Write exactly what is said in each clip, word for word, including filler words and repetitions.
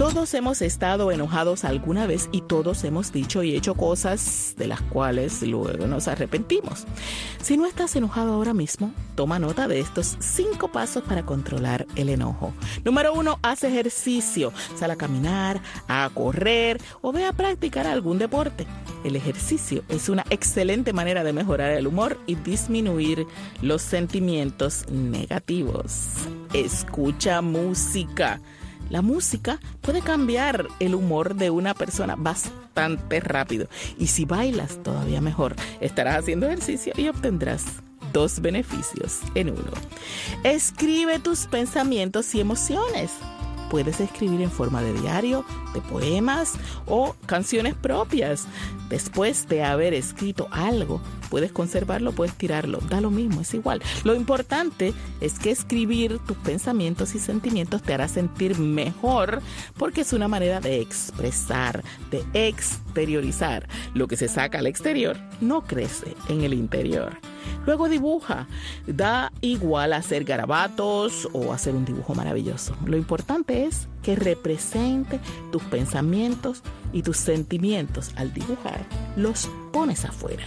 Todos hemos estado enojados alguna vez y todos hemos dicho y hecho cosas de las cuales luego nos arrepentimos. Si no estás enojado ahora mismo, toma nota de estos cinco pasos para controlar el enojo. Número uno, haz ejercicio. Sal a caminar, a correr o ve a practicar algún deporte. El ejercicio es una excelente manera de mejorar el humor y disminuir los sentimientos negativos. Escucha música. La música puede cambiar el humor de una persona bastante rápido. Y si bailas, todavía mejor. Estarás haciendo ejercicio y obtendrás dos beneficios en uno. Escribe tus pensamientos y emociones. Puedes escribir en forma de diario, de poemas o canciones propias. Después de haber escrito algo, puedes conservarlo, puedes tirarlo. Da lo mismo, es igual. Lo importante es que escribir tus pensamientos y sentimientos te hará sentir mejor porque es una manera de expresar, de exteriorizar. Lo que se saca al exterior no crece en el interior. Luego dibuja. Da igual hacer garabatos o hacer un dibujo maravilloso. Lo importante es que represente tus pensamientos y tus sentimientos. Al dibujar, los pones afuera.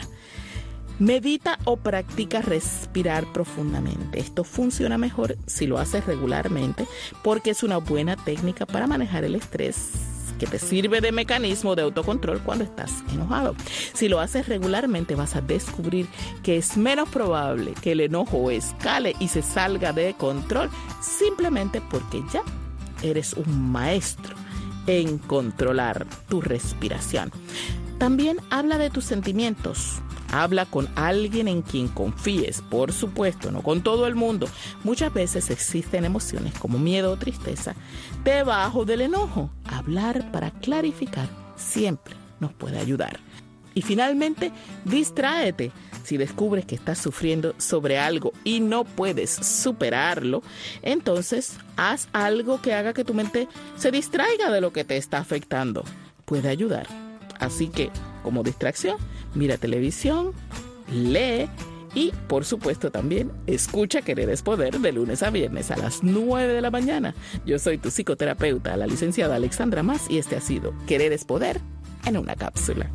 Medita o practica respirar profundamente. Esto funciona mejor si lo haces regularmente porque es una buena técnica para manejar el estrés que te sirve de mecanismo de autocontrol cuando estás enojado. Si lo haces regularmente vas a descubrir que es menos probable que el enojo escale y se salga de control simplemente porque ya eres un maestro en controlar tu respiración. También habla de tus sentimientos. Habla con alguien en quien confíes, por supuesto, no con todo el mundo. Muchas veces existen emociones como miedo o tristeza debajo del enojo. Hablar para clarificar siempre nos puede ayudar. Y finalmente, distráete. Si descubres que estás sufriendo sobre algo y no puedes superarlo, entonces haz algo que haga que tu mente se distraiga de lo que te está afectando. Puede ayudar. Así que, como distracción, mira televisión, lee y, por supuesto, también escucha Querer es Poder de lunes a viernes a las nueve de la mañana. Yo soy tu psicoterapeuta, la licenciada Alexandra Mas, y este ha sido Querer es Poder en una cápsula.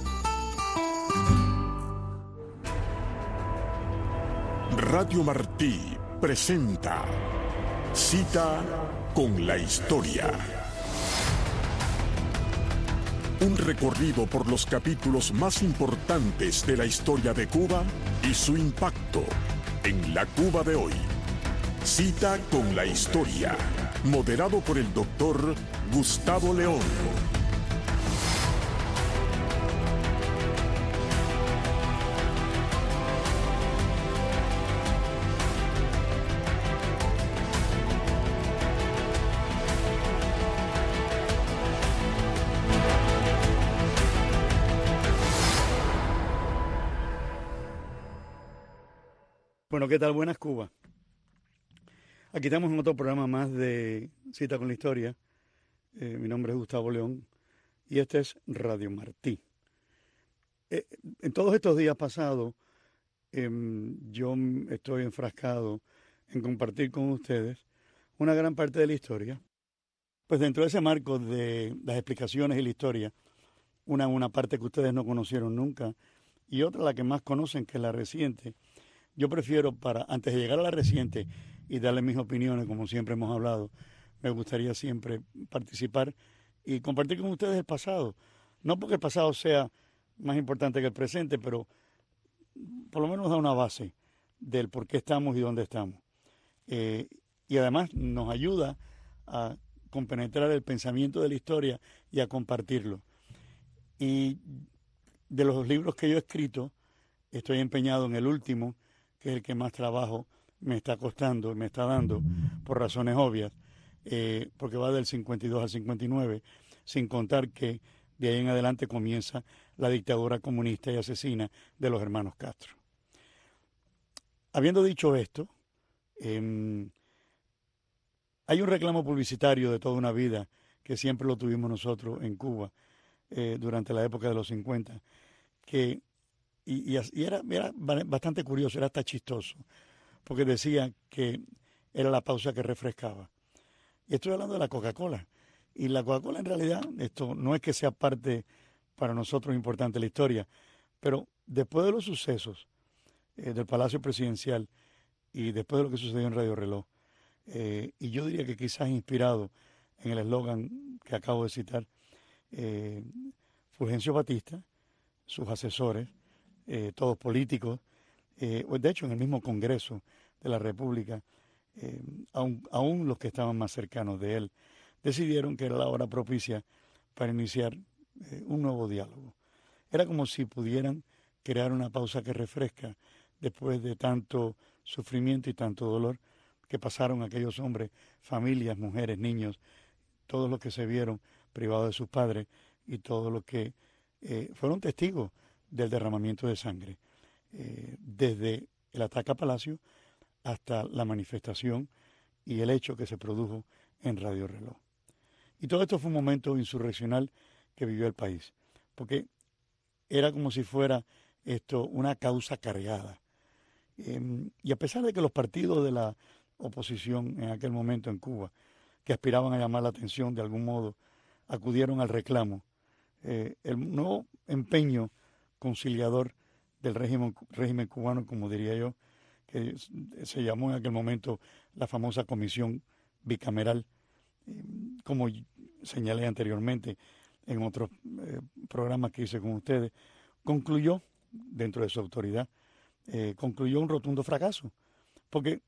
Radio Martí presenta Cita con la Historia. Un recorrido por los capítulos más importantes de la historia de Cuba y su impacto en la Cuba de hoy. Cita con la Historia, moderado por el doctor Gustavo León. Bueno, ¿qué tal? Buenas, Cuba. Aquí estamos en otro programa más de Cita con la Historia. Eh, mi nombre es Gustavo León y este es Radio Martí. Eh, en todos estos días pasados, eh, yo estoy enfrascado en compartir con ustedes una gran parte de la historia. Pues dentro de ese marco de las explicaciones y la historia, una, una parte que ustedes no conocieron nunca y otra la que más conocen, que es la reciente. Yo prefiero, para antes de llegar a la reciente y darle mis opiniones, como siempre hemos hablado, me gustaría siempre participar y compartir con ustedes el pasado. No porque el pasado sea más importante que el presente, pero por lo menos da una base del por qué estamos y dónde estamos. Eh, y además nos ayuda a compenetrar el pensamiento de la historia y a compartirlo. Y de los libros que yo he escrito, estoy empeñado en el último, que es el que más trabajo me está costando, me está dando, por razones obvias, eh, porque va del cincuenta y dos al cincuenta y nueve, sin contar que de ahí en adelante comienza la dictadura comunista y asesina de los hermanos Castro. Habiendo dicho esto, eh, hay un reclamo publicitario de toda una vida que siempre lo tuvimos nosotros en Cuba eh, durante la época de los cincuenta, que Y, y, y era, era bastante curioso, era hasta chistoso, porque decía que era la pausa que refrescaba. Y estoy hablando de la Coca-Cola. Y la Coca-Cola en realidad, esto no es que sea parte para nosotros importante de la historia, pero después de los sucesos eh, del Palacio Presidencial y después de lo que sucedió en Radio Reloj, eh, y yo diría que quizás inspirado en el eslogan que acabo de citar, eh, Fulgencio Batista, sus asesores, eh, todos políticos, eh, de hecho en el mismo Congreso de la República, eh, aún, aún los que estaban más cercanos de él, decidieron que era la hora propicia para iniciar eh, un nuevo diálogo. Era como si pudieran crear una pausa que refresca después de tanto sufrimiento y tanto dolor que pasaron aquellos hombres, familias, mujeres, niños, todos los que se vieron privados de sus padres y todos los que eh, fueron testigos del derramamiento de sangre, eh, desde el ataque a Palacio hasta la manifestación y el hecho que se produjo en Radio Reloj. Y todo esto fue un momento insurreccional que vivió el país, porque era como si fuera esto una causa cargada. Eh, y a pesar de que los partidos de la oposición en aquel momento en Cuba, que aspiraban a llamar la atención de algún modo, acudieron al reclamo, eh, el nuevo empeño conciliador del régimen, régimen cubano, como diría yo, que se llamó en aquel momento la famosa comisión bicameral, eh, como señalé anteriormente en otros eh, programas que hice con ustedes, concluyó, dentro de su autoridad, eh, concluyó un rotundo fracaso, porque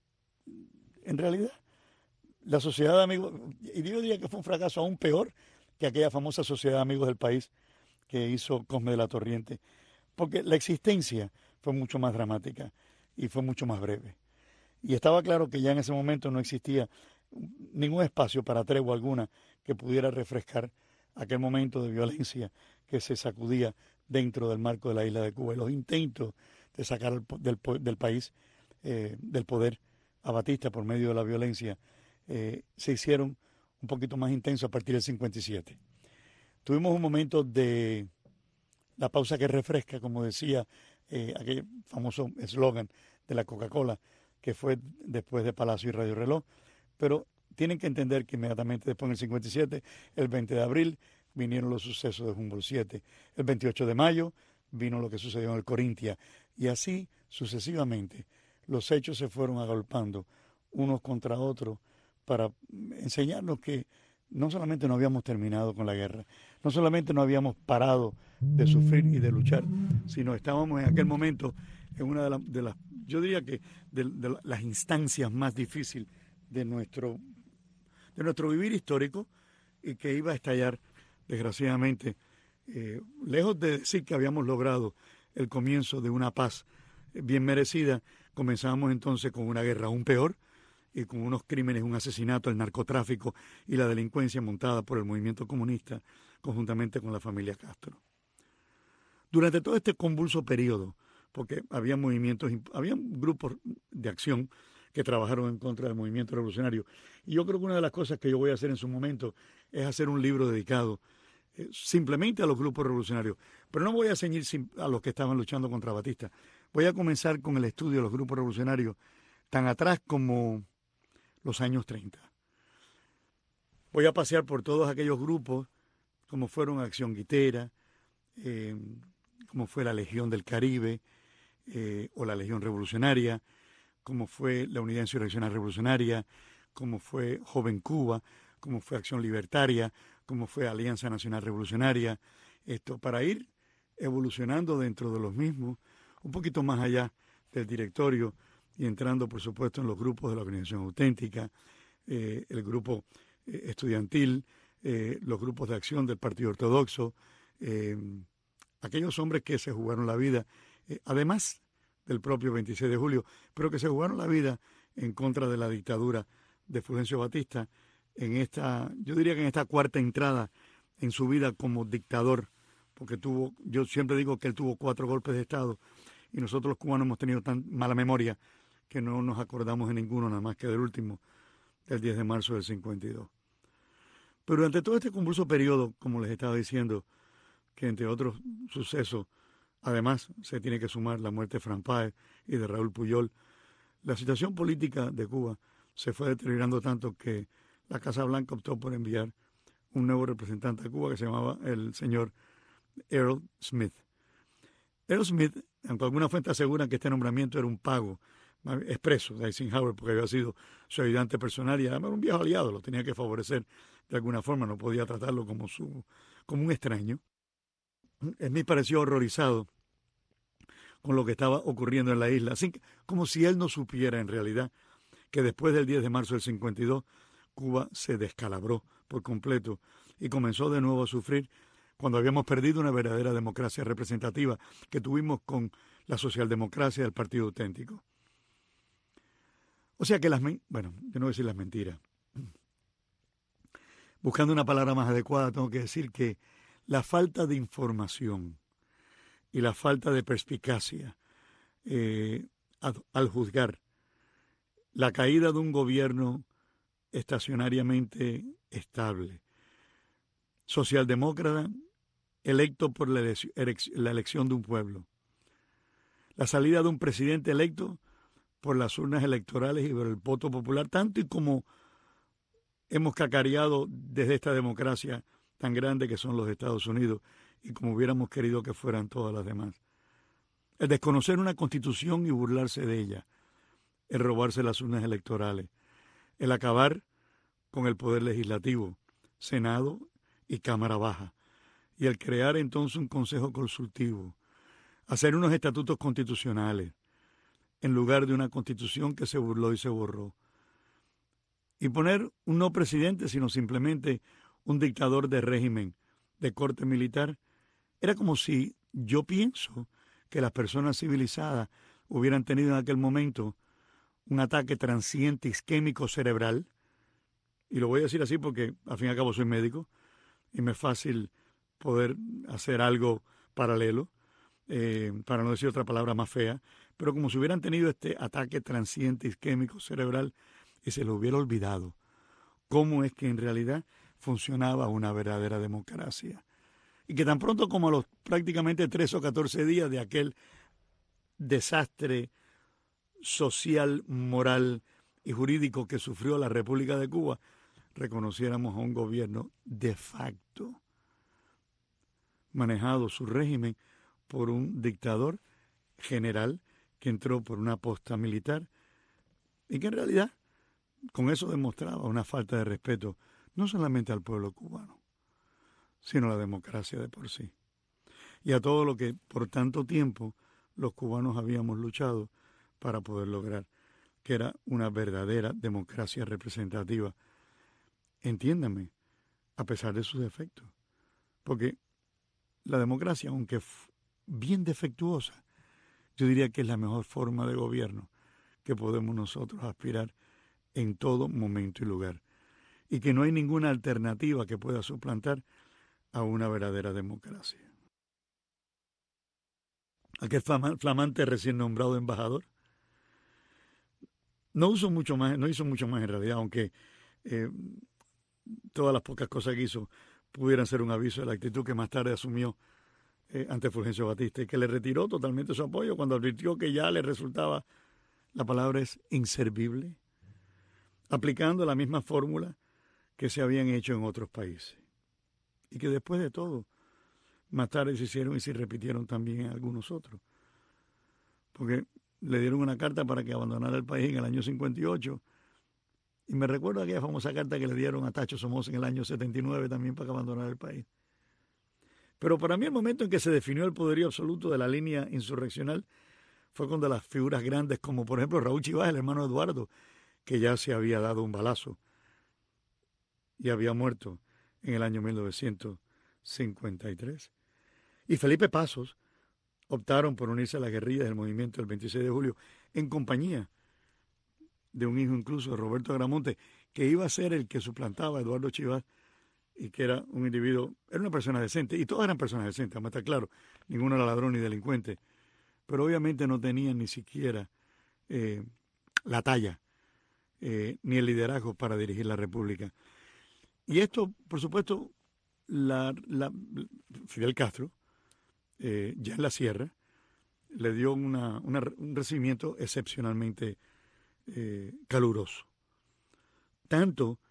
en realidad la sociedad de amigos, y yo diría que fue un fracaso aún peor que aquella famosa sociedad de amigos del país que hizo Cosme de la Torriente, porque la existencia fue mucho más dramática y fue mucho más breve. Y estaba claro que ya en ese momento no existía ningún espacio para tregua alguna que pudiera refrescar aquel momento de violencia que se sacudía dentro del marco de la isla de Cuba y los intentos de sacar del, del país, eh, del poder a Batista por medio de la violencia, eh, se hicieron un poquito más intensos a partir del cincuenta y siete. Tuvimos un momento de la pausa que refresca, como decía eh, aquel famoso eslogan de la Coca-Cola, que fue después de Palacio y Radio Reloj, pero tienen que entender que inmediatamente después en el cincuenta y siete, el veinte de abril, vinieron los sucesos de Humboldt siete, el veintiocho de mayo vino lo que sucedió en el Corintia, y así sucesivamente los hechos se fueron agolpando unos contra otros para enseñarnos que no solamente no habíamos terminado con la guerra, no solamente no habíamos parado de sufrir y de luchar, sino estábamos en aquel momento en una de, la, de las, yo diría que de, de las instancias más difíciles de nuestro, de nuestro vivir histórico, y que iba a estallar, desgraciadamente, eh, lejos de decir que habíamos logrado el comienzo de una paz bien merecida, comenzamos entonces con una guerra aún peor, y con unos crímenes, un asesinato, el narcotráfico y la delincuencia montada por el movimiento comunista, conjuntamente con la familia Castro. Durante todo este convulso periodo, porque había movimientos, había grupos de acción que trabajaron en contra del movimiento revolucionario, y yo creo que una de las cosas que yo voy a hacer en su momento es hacer un libro dedicado eh, simplemente a los grupos revolucionarios, pero no voy a ceñir a los que estaban luchando contra Batista. Voy a comenzar con el estudio de los grupos revolucionarios tan atrás como los años treinta. Voy a pasear por todos aquellos grupos, como fueron Acción Guitera, eh, como fue la Legión del Caribe, eh, o la Legión Revolucionaria, como fue la Unidad Insurreccional Revolucionaria, como fue Joven Cuba, como fue Acción Libertaria, como fue Alianza Nacional Revolucionaria, esto para ir evolucionando dentro de los mismos, un poquito más allá del directorio, y entrando, por supuesto, en los grupos de la Organización Auténtica, eh, el grupo eh, estudiantil, eh, los grupos de acción del Partido Ortodoxo, eh, aquellos hombres que se jugaron la vida, eh, además del propio veintiséis de julio, pero que se jugaron la vida en contra de la dictadura de Fulgencio Batista, en esta, yo diría que en esta cuarta entrada en su vida como dictador, porque tuvo, yo siempre digo que él tuvo cuatro golpes de Estado, y nosotros los cubanos hemos tenido tan mala memoria que no nos acordamos de ninguno, nada más que del último, del diez de marzo del cincuenta y dos. Pero durante todo este convulso periodo, como les estaba diciendo, que entre otros sucesos, además se tiene que sumar la muerte de Frank Páez y de Raúl Puyol, la situación política de Cuba se fue deteriorando tanto que la Casa Blanca optó por enviar un nuevo representante de Cuba que se llamaba el señor Earl Smith. Earl Smith, aunque algunas fuentes aseguran que este nombramiento era un pago expreso de Eisenhower porque había sido su ayudante personal y además era un viejo aliado, lo tenía que favorecer de alguna forma, no podía tratarlo como, su, como un extraño. Smith pareció horrorizado con lo que estaba ocurriendo en la isla, así que, como si él no supiera en realidad que después del diez de marzo del cincuenta y dos Cuba se descalabró por completo y comenzó de nuevo a sufrir cuando habíamos perdido una verdadera democracia representativa que tuvimos con la socialdemocracia del Partido Auténtico. O sea que las, bueno, yo no voy a decir las mentiras. Buscando una palabra más adecuada, tengo que decir que la falta de información y la falta de perspicacia eh, al, al juzgar la caída de un gobierno estacionariamente estable, socialdemócrata, electo por la, elec- la elección de un pueblo, la salida de un presidente electo por las urnas electorales y por el voto popular, tanto y como hemos cacareado desde esta democracia tan grande que son los Estados Unidos y como hubiéramos querido que fueran todas las demás. El desconocer una constitución y burlarse de ella, el robarse las urnas electorales, el acabar con el poder legislativo, Senado y Cámara Baja, y el crear entonces un consejo consultivo, hacer unos estatutos constitucionales, en lugar de una constitución que se burló y se borró, y poner un no presidente, sino simplemente un dictador de régimen de corte militar, era como si yo pienso que las personas civilizadas hubieran tenido en aquel momento un ataque transiente isquémico cerebral, y lo voy a decir así porque al fin y al cabo soy médico y me es fácil poder hacer algo paralelo, eh, para no decir otra palabra más fea, pero como si hubieran tenido este ataque transiente isquémico cerebral y se lo hubiera olvidado cómo es que en realidad funcionaba una verdadera democracia. Y que tan pronto como a los prácticamente tres o catorce días de aquel desastre social, moral y jurídico que sufrió la República de Cuba, reconociéramos a un gobierno de facto, manejado su régimen por un dictador general que entró por una posta militar y que en realidad con eso demostraba una falta de respeto no solamente al pueblo cubano, sino a la democracia de por sí. Y a todo lo que por tanto tiempo los cubanos habíamos luchado para poder lograr, que era una verdadera democracia representativa. Entiéndame, a pesar de sus defectos. Porque la democracia, aunque f- bien defectuosa, yo diría que es la mejor forma de gobierno que podemos nosotros aspirar en todo momento y lugar. Y que no hay ninguna alternativa que pueda suplantar a una verdadera democracia. Aquel flamante recién nombrado embajador no hizo mucho más, no hizo mucho más en realidad, aunque eh, todas las pocas cosas que hizo pudieran ser un aviso de la actitud que más tarde asumió eh, ante Fulgencio Batista y que le retiró totalmente su apoyo cuando advirtió que ya le resultaba, la palabra es inservible, aplicando la misma fórmula que se habían hecho en otros países. Y que después de todo, más tarde se hicieron y se repitieron también en algunos otros. Porque le dieron una carta para que abandonara el país en el año cincuenta y ocho. Y me recuerdo aquella famosa carta que le dieron a Tacho Somoza en el año setenta y nueve también para que abandonara el país. Pero para mí el momento en que se definió el poderío absoluto de la línea insurreccional fue cuando las figuras grandes, como por ejemplo Raúl Chivas, el hermano Eduardo, que ya se había dado un balazo y había muerto en el año mil novecientos cincuenta y tres. Y Felipe Pasos optaron por unirse a las guerrillas del movimiento del veintiséis de julio en compañía de un hijo incluso de Roberto Agramonte, que iba a ser el que suplantaba a Eduardo Chivas y que era un individuo, era una persona decente, y todas eran personas decentes, vamos a estar claro, ninguno era ladrón ni delincuente, pero obviamente no tenían ni siquiera eh, la talla eh, ni el liderazgo para dirigir la República. Y esto, por supuesto, la, la, Fidel Castro, eh, ya en la sierra, le dio una, una, un recibimiento excepcionalmente eh, caluroso. Tanto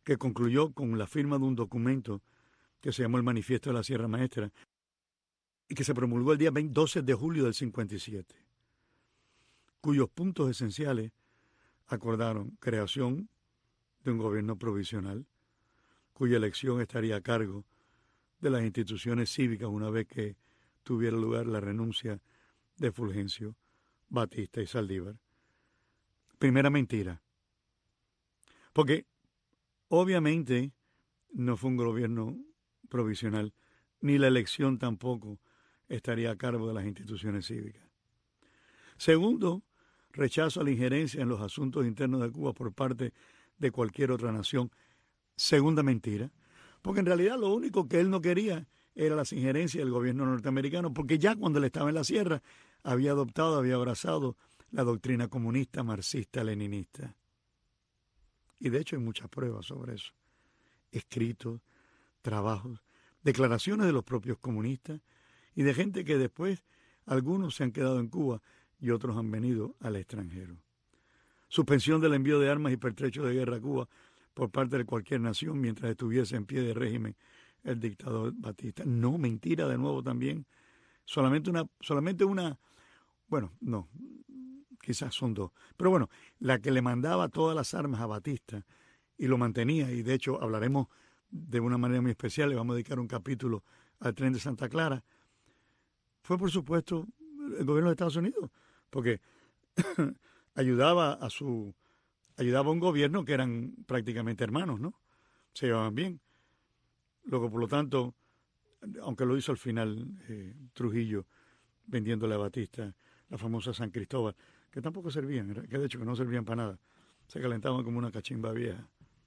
que concluyó con la firma de un documento que se llamó el Manifiesto de la Sierra Maestra y que se promulgó el día doce de julio del cincuenta y siete, cuyos puntos esenciales acordaron creación de un gobierno provisional, cuya elección estaría a cargo de las instituciones cívicas una vez que tuviera lugar la renuncia de Fulgencio, Batista y Saldívar. Primera mentira, porque obviamente no fue un gobierno provisional, ni la elección tampoco estaría a cargo de las instituciones cívicas. Segundo, rechazo a la injerencia en los asuntos internos de Cuba por parte de cualquier otra nación. Segunda mentira, porque en realidad lo único que él no quería era las injerencias del gobierno norteamericano, porque ya cuando él estaba en la sierra había adoptado, había abrazado la doctrina comunista, marxista, leninista. Y de hecho hay muchas pruebas sobre eso. Escritos, trabajos, declaraciones de los propios comunistas y de gente que después algunos se han quedado en Cuba y otros han venido al extranjero. Suspensión del envío de armas y pertrechos de guerra a Cuba por parte de cualquier nación mientras estuviese en pie de régimen el dictador Batista. No, mentira de nuevo también. Solamente una, solamente una, bueno, no, quizás son dos. Pero bueno, la que le mandaba todas las armas a Batista y lo mantenía, y de hecho hablaremos de una manera muy especial, le vamos a dedicar un capítulo al tren de Santa Clara, fue por supuesto el gobierno de Estados Unidos, porque ayudaba a su ayudaba a un gobierno que eran prácticamente hermanos, ¿no? Se llevaban bien. Luego, por lo tanto, aunque lo hizo al final eh, Trujillo, vendiéndole a Batista la famosa San Cristóbal, que tampoco servían, que de hecho que no servían para nada, se calentaban como una cachimba vieja.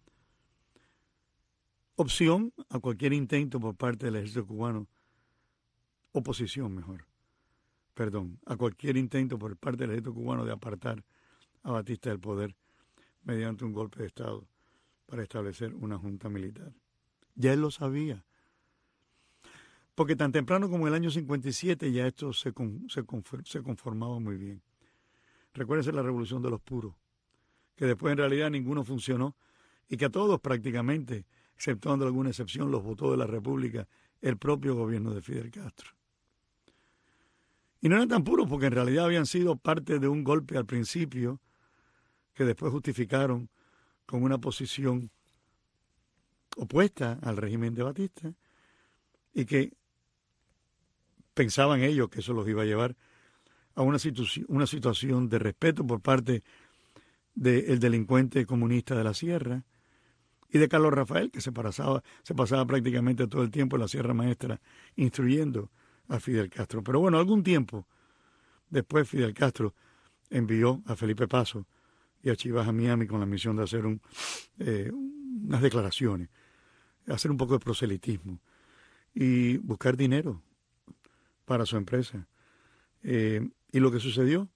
Opción a cualquier intento por parte del ejército cubano, oposición mejor, perdón, a cualquier intento por parte del ejército cubano de apartar a Batista del poder mediante un golpe de Estado para establecer una junta militar. Ya él lo sabía, porque tan temprano como el año cincuenta y siete ya esto se, con, se, se conformaba muy bien. Recuérdense la revolución de los puros, que después en realidad ninguno funcionó y que a todos prácticamente, exceptuando alguna excepción, los votó de la República el propio gobierno de Fidel Castro. Y no eran tan puros porque en realidad habían sido parte de un golpe al principio que después justificaron con una posición opuesta al régimen de Batista y que pensaban ellos que eso los iba a llevar a una, situ- una situación de respeto por parte del delincuente comunista de la Sierra y de Carlos Rafael, que se pasaba, se pasaba prácticamente todo el tiempo en la Sierra Maestra instruyendo a Fidel Castro. Pero bueno, algún tiempo después Fidel Castro envió a Felipe Paso y a Chivas a Miami con la misión de hacer un, eh, unas declaraciones, hacer un poco de proselitismo y buscar dinero para su empresa. Eh, y lo que sucedió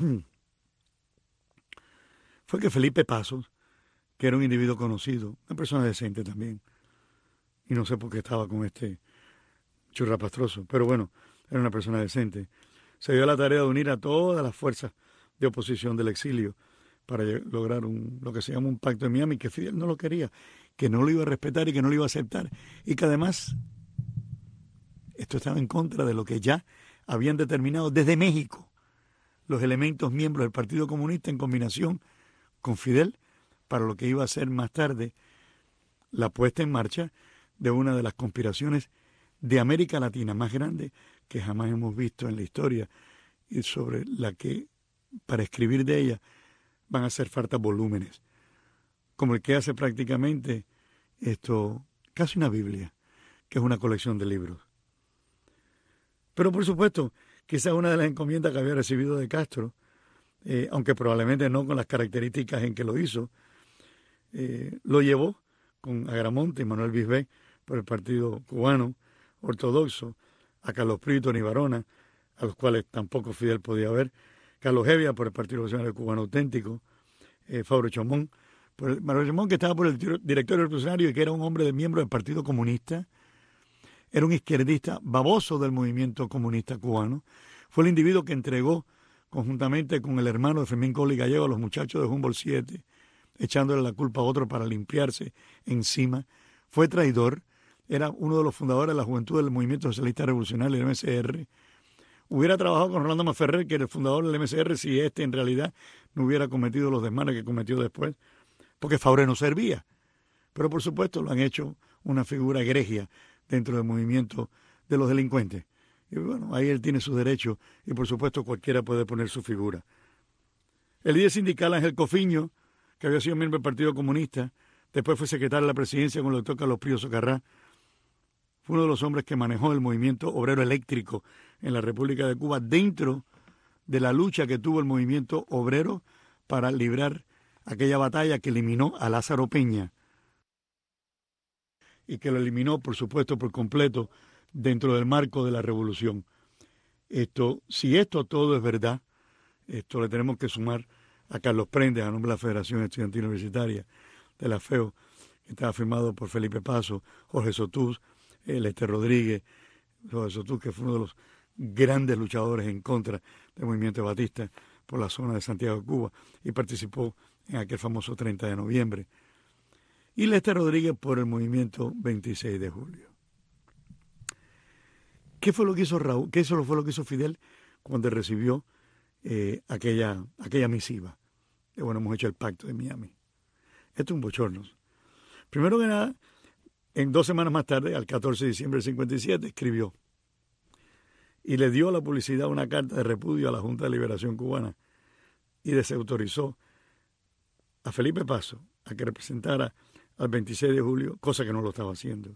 fue que Felipe Pasos, que era un individuo conocido, una persona decente también, y no sé por qué estaba con este churrapastroso, pero bueno, era una persona decente, se dio a la tarea de unir a todas las fuerzas de oposición del exilio para lograr un, lo que se llama un pacto de Miami, que Fidel no lo quería, que no lo iba a respetar y que no lo iba a aceptar, y que además esto estaba en contra de lo que ya habían determinado desde México los elementos miembros del Partido Comunista en combinación con Fidel para lo que iba a ser más tarde la puesta en marcha de una de las conspiraciones de América Latina más grande que jamás hemos visto en la historia y sobre la que para escribir de ella van a hacer falta volúmenes, como el que hace prácticamente esto, casi una Biblia, que es una colección de libros. Pero por supuesto, quizás una de las encomiendas que había recibido de Castro, eh, aunque probablemente no con las características en que lo hizo, eh, lo llevó con Agramonte y Manuel Bisbé por el Partido Cubano Ortodoxo, a Carlos Prieto y Barona, a los cuales tampoco Fidel podía ver, Carlos Hevia por el Partido Nacional Cubano Auténtico, eh, Fabro Chomón, por el, Manuel Chomón, que estaba por el directorio revolucionario y que era un hombre de miembro del Partido Comunista, era un izquierdista baboso del movimiento comunista cubano, fue el individuo que entregó conjuntamente con el hermano de Fermín Coll y Gallego a los muchachos de Humboldt siete echándole la culpa a otro para limpiarse encima. Fue traidor, era uno de los fundadores de la juventud del Movimiento Socialista Revolucionario, el M S R. Hubiera trabajado con Rolando Maferrer, que era el fundador del M S R, si este en realidad no hubiera cometido los desmanes que cometió después, porque Fauré no servía. Pero por supuesto lo han hecho una figura egregia dentro del movimiento de los delincuentes. Y bueno, ahí él tiene sus derechos y por supuesto cualquiera puede poner su figura. El líder sindical Ángel Cofiño, que había sido miembro del Partido Comunista, después fue secretario de la presidencia con el doctor Carlos Prío Socarrá, fue uno de los hombres que manejó el movimiento obrero eléctrico en la República de Cuba dentro de la lucha que tuvo el movimiento obrero para librar aquella batalla que eliminó a Lázaro Peña y que lo eliminó, por supuesto, por completo dentro del marco de la revolución. Esto, si esto todo es verdad, esto le tenemos que sumar a Carlos Prendes, a nombre de la Federación Estudiantil Universitaria de la FEO, que estaba firmado por Felipe Paso, Jorge Sotús, Lester Rodríguez, Jorge Sotús, que fue uno de los grandes luchadores en contra del movimiento de Batista por la zona de Santiago de Cuba y participó en aquel famoso treinta de noviembre. Y Lester Rodríguez por el movimiento veintiséis de julio. ¿Qué fue lo que hizo Raúl? ¿Qué eso fue lo que hizo Fidel cuando recibió eh, aquella, aquella misiva? Que bueno, hemos hecho el pacto de Miami. Esto es un bochorno. Primero que nada, en dos semanas más tarde, al catorce de diciembre del cincuenta y siete, escribió y le dio a la publicidad una carta de repudio a la Junta de Liberación Cubana y desautorizó a Felipe Paso a que representara al veintiséis de julio, cosa que no lo estaba haciendo.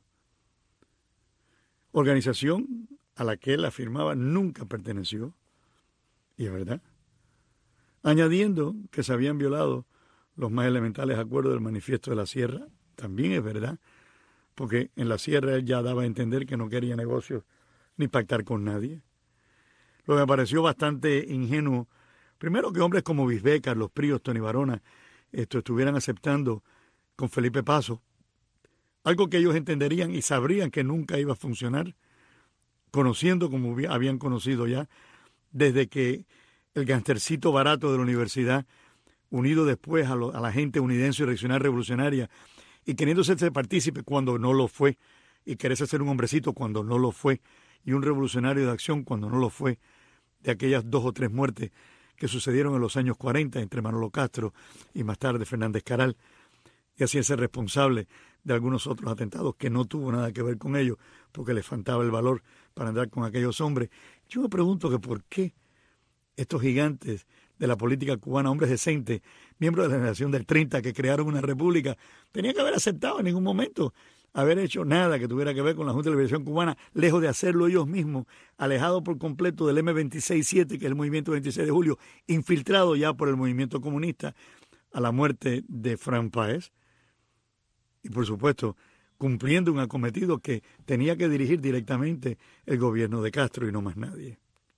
Organización a la que él afirmaba nunca perteneció, y es verdad, añadiendo que se habían violado los más elementales acuerdos del Manifiesto de la Sierra, también es verdad, porque en la Sierra él ya daba a entender que no quería negocios ni pactar con nadie. Lo que me pareció bastante ingenuo, primero que hombres como Bisbé, Carlos Príos, Tony Barona, esto estuvieran aceptando con Felipe Paso, algo que ellos entenderían y sabrían que nunca iba a funcionar, conociendo como habían conocido ya, desde que el gangstercito barato de la universidad, unido después a, lo, a la gente unidense y reaccionaria revolucionaria, y queriendo ser partícipe cuando no lo fue, y quererse ser un hombrecito cuando no lo fue, y un revolucionario de acción cuando no lo fue, de aquellas dos o tres muertes que sucedieron en los años cuarenta entre Manolo Castro y más tarde Fernández Caral, y así ser responsable de algunos otros atentados que no tuvo nada que ver con ellos, porque les faltaba el valor para andar con aquellos hombres. Yo me pregunto que por qué estos gigantes de la política cubana, hombres decentes, miembros de la generación del treinta que crearon una república, tenían que haber aceptado en ningún momento haber hecho nada que tuviera que ver con la Junta de Liberación Cubana, lejos de hacerlo ellos mismos, alejados por completo del eme veintiséis siete, que es el movimiento veintiséis de julio, infiltrado ya por el movimiento comunista a la muerte de Fran Páez, y por supuesto cumpliendo un acometido que tenía que dirigir directamente el gobierno de Castro y no más nadie.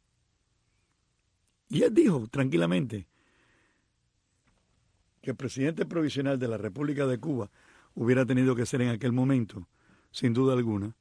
Y él dijo tranquilamente que el presidente provisional de la República de Cuba hubiera tenido que ser en aquel momento, sin duda alguna,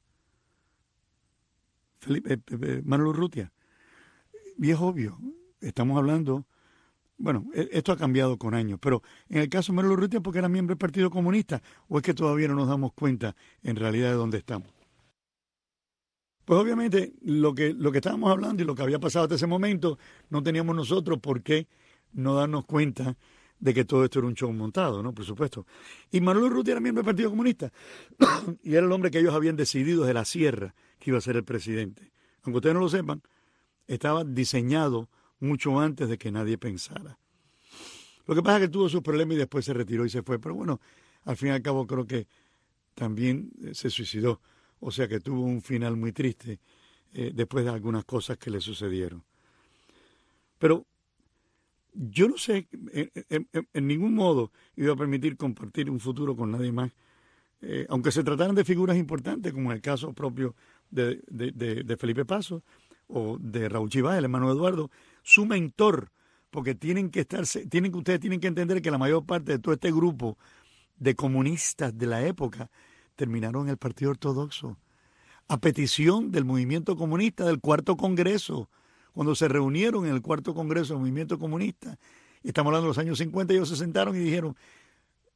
Felipe, eh, Manuel Urrutia. Y es obvio, estamos hablando, bueno, esto ha cambiado con años, pero en el caso de Manuel Urrutia porque era miembro del Partido Comunista, o es que todavía no nos damos cuenta en realidad de dónde estamos. Pues obviamente lo que, lo que estábamos hablando y lo que había pasado hasta ese momento, no teníamos nosotros por qué no darnos cuenta de que todo esto era un show montado, ¿no? Por supuesto. Y Manuel Urrutia era miembro del Partido Comunista y era el hombre que ellos habían decidido de la Sierra que iba a ser el presidente. Aunque ustedes no lo sepan, estaba diseñado mucho antes de que nadie pensara. Lo que pasa es que tuvo sus problemas y después se retiró y se fue. Pero bueno, al fin y al cabo creo que también se suicidó. O sea que tuvo un final muy triste eh, después de algunas cosas que le sucedieron. Pero yo no sé, en, en, en ningún modo iba a permitir compartir un futuro con nadie más, eh, aunque se trataran de figuras importantes, como en el caso propio de, de, de, de Felipe Paso o de Raúl Chivá, el hermano Eduardo, su mentor, porque tienen que estarse, tienen que ustedes tienen que entender que la mayor parte de todo este grupo de comunistas de la época terminaron en el Partido Ortodoxo, a petición del movimiento comunista del Cuarto Congreso, cuando se reunieron en el Cuarto Congreso del movimiento comunista, y estamos hablando de los años cincuenta, ellos se sentaron y dijeron,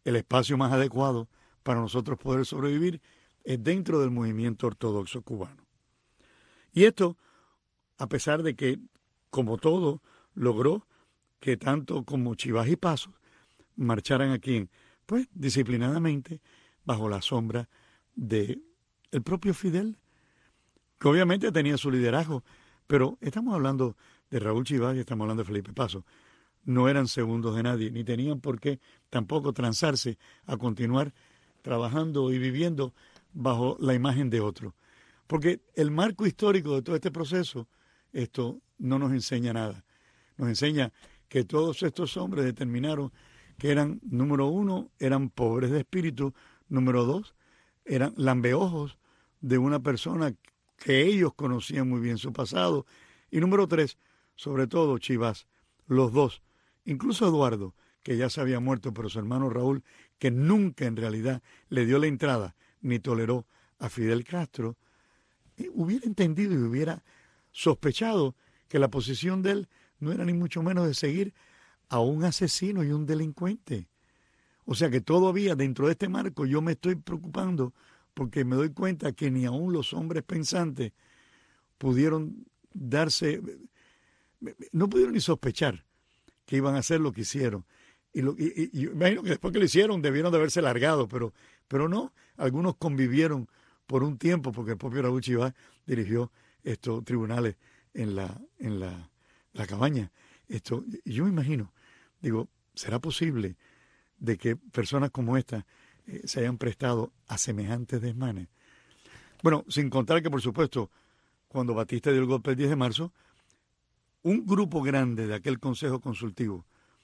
el espacio más adecuado para nosotros poder sobrevivir es dentro del movimiento ortodoxo cubano. Y esto, a pesar de que, como todo, logró que tanto como Chivas y Pasos marcharan aquí, pues disciplinadamente, bajo la sombra de el propio Fidel, que obviamente tenía su liderazgo, pero estamos hablando de Raúl Chivas y estamos hablando de Felipe Pasos. No eran segundos de nadie, ni tenían por qué tampoco transarse a continuar trabajando y viviendo bajo la imagen de otro. Porque el marco histórico de todo este proceso, esto no nos enseña nada. Nos enseña que todos estos hombres determinaron que eran, número uno, eran pobres de espíritu, número dos, eran lambeojos de una persona que ellos conocían muy bien su pasado, y número tres, sobre todo Chivas, los dos, incluso Eduardo, que ya se había muerto, pero su hermano Raúl, que nunca en realidad le dio la entrada ni toleró a Fidel Castro, hubiera entendido y hubiera sospechado que la posición de él no era ni mucho menos de seguir a un asesino y un delincuente. O sea que todavía dentro de este marco yo me estoy preocupando porque me doy cuenta que ni aún los hombres pensantes pudieron darse, no pudieron ni sospechar que iban a hacer lo que hicieron. Y, lo, y, y yo imagino que después que lo hicieron debieron de haberse largado, pero, pero no, algunos convivieron por un tiempo porque el propio Raúl Chivas dirigió estos tribunales en la, en la, la cabaña. Esto, y yo me imagino, digo, ¿será posible de que personas como esta eh, se hayan prestado a semejantes desmanes? Bueno, sin contar que, por supuesto, cuando Batista dio el golpe el diez de marzo, un grupo grande de aquel Consejo Consultivo,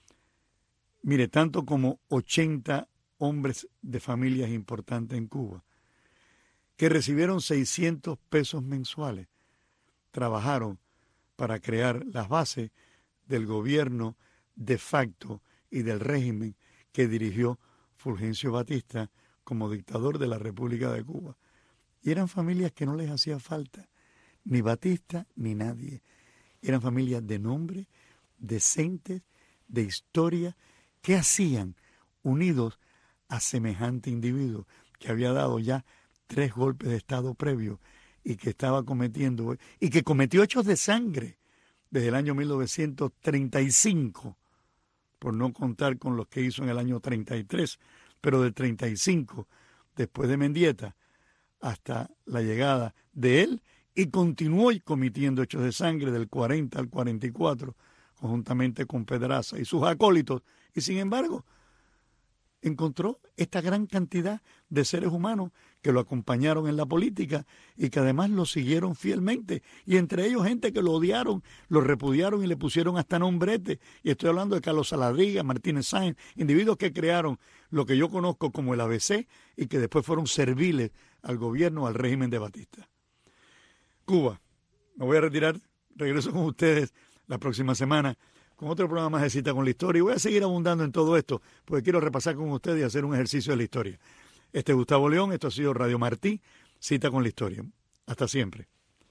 mire, tanto como ochenta hombres de familias importantes en Cuba, que recibieron seiscientos pesos mensuales, trabajaron para crear las bases del gobierno de facto y del régimen que dirigió Fulgencio Batista como dictador de la República de Cuba. Y eran familias que no les hacía falta, ni Batista ni nadie. Eran familias de nombre, decentes, de historia, que hacían unidos a semejante individuo que había dado ya tres golpes de Estado previos y que estaba cometiendo, y que cometió hechos de sangre desde el año mil novecientos treinta y cinco, por no contar con los que hizo en el año treinta y tres, pero del treinta y cinco, después de Mendieta, hasta la llegada de él, y continuó cometiendo hechos de sangre del cuarenta al cuarenta y cuatro, conjuntamente con Pedraza y sus acólitos, y sin embargo, encontró esta gran cantidad de seres humanos que lo acompañaron en la política y que además lo siguieron fielmente, y entre ellos gente que lo odiaron, lo repudiaron y le pusieron hasta nombrete, y estoy hablando de Carlos Saladriga, Martínez Sáenz, individuos que crearon lo que yo conozco como el A B C y que después fueron serviles al gobierno, al régimen de Batista. Cuba, me voy a retirar, regreso con ustedes la próxima semana con otro programa más de Cita con la Historia, y voy a seguir abundando en todo esto porque quiero repasar con ustedes y hacer un ejercicio de la historia. Este es Gustavo León, esto ha sido Radio Martí, Cita con la Historia. Hasta siempre.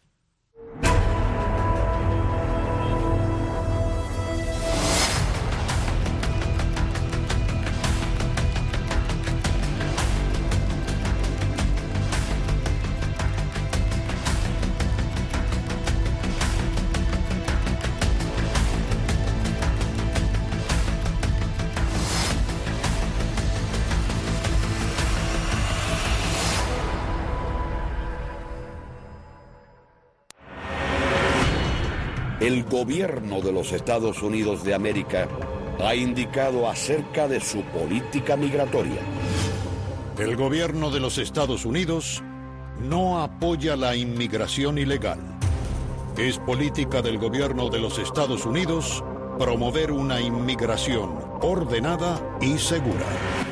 El gobierno de los Estados Unidos de América ha indicado acerca de su política migratoria. El gobierno de los Estados Unidos no apoya la inmigración ilegal. Es política del gobierno de los Estados Unidos promover una inmigración ordenada y segura.